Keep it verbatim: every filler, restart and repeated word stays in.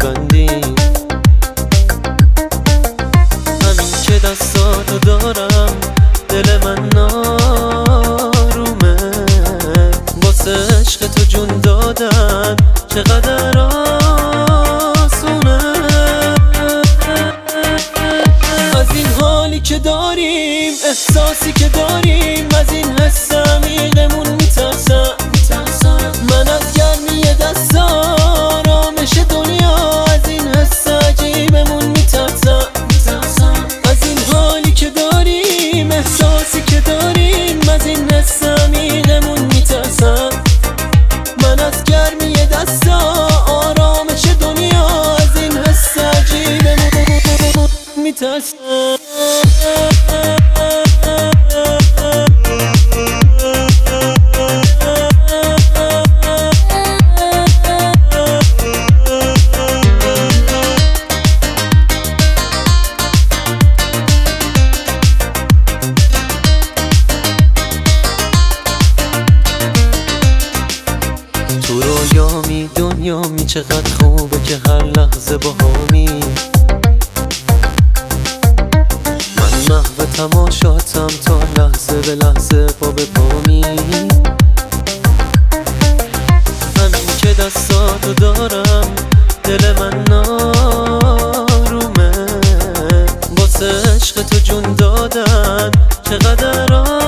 میبندی. همین که دستاتو دارم دل من نارومه، واسه عشق تو جون دادن چقدر آسونه. از این حالی که داریم، احساسی که داریم، از این حس عمیقمون میترسم. من از گرمی دست آرامش دنیا، از این حس عجیبمون میترسم. از این حالی که داریم، احساسی که داریم، از این حس عمیقمون میترسم. من از گرمی دست آرامش دنیا، از این حس عجیبمون میترسم. تو رویامی دنیامی، چقدر خوبه که هر لحظه با همی. من محو تماشاتم تا لحظه به لحظه پا به پامی. همین که دستاتو دارم دل من نارومه، واسه عشق تو جون دادن چقدر